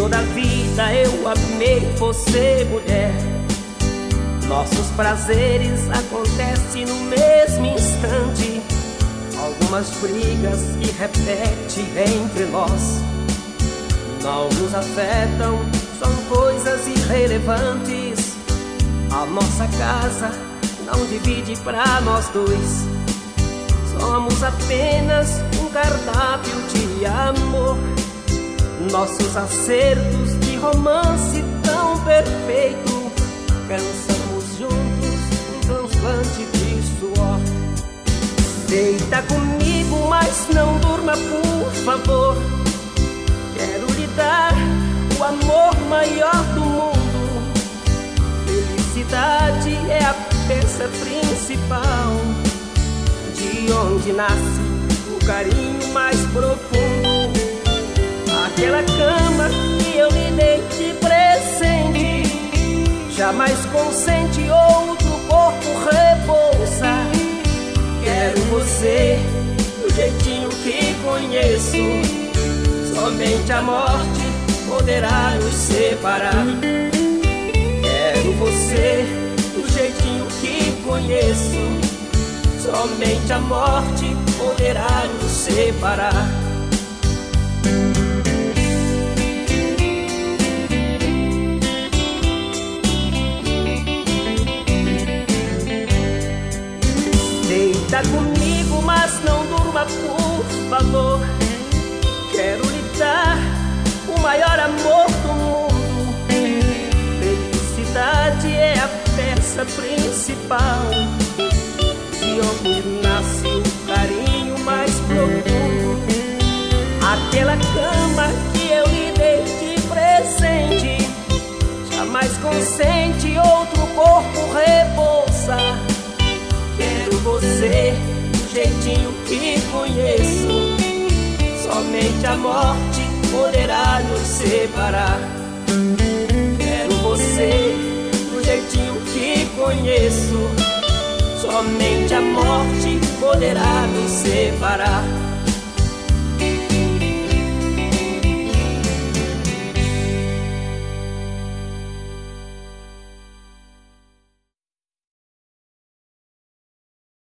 toda a vida eu amei você, mulher. Nossos prazeres acontecem no mesmo instante. Algumas brigas que repetem entre nós não nos afetam, são coisas irrelevantes. A nossa casa não divide pra nós dois. Somos apenas um cardápio de amor. Nossos acertos de romance tão perfeito, cansamos juntos um transplante de suor. Deita comigo, mas não durma, por favor. Quero lhe dar o amor maior do mundo. Felicidade é a peça principal, de onde nasce o carinho mais profundo. Aquela cama que eu lhe dei de presente jamais consente outro corpo repousa. Quero você do jeitinho que conheço. Somente a morte poderá nos separar. Quero você do jeitinho que conheço. Somente a morte poderá nos separar. Deita comigo, mas não durma, por favor. Quero lhe dar o maior amor do mundo. Felicidade é a peça principal, de onde nasce o carinho mais profundo. Aquela cama que eu lhe dei de presente jamais consente outro corpo repousar. Quero você do jeitinho que conheço. Somente a morte poderá nos separar. Quero você do jeitinho que conheço. Somente a morte poderá nos separar.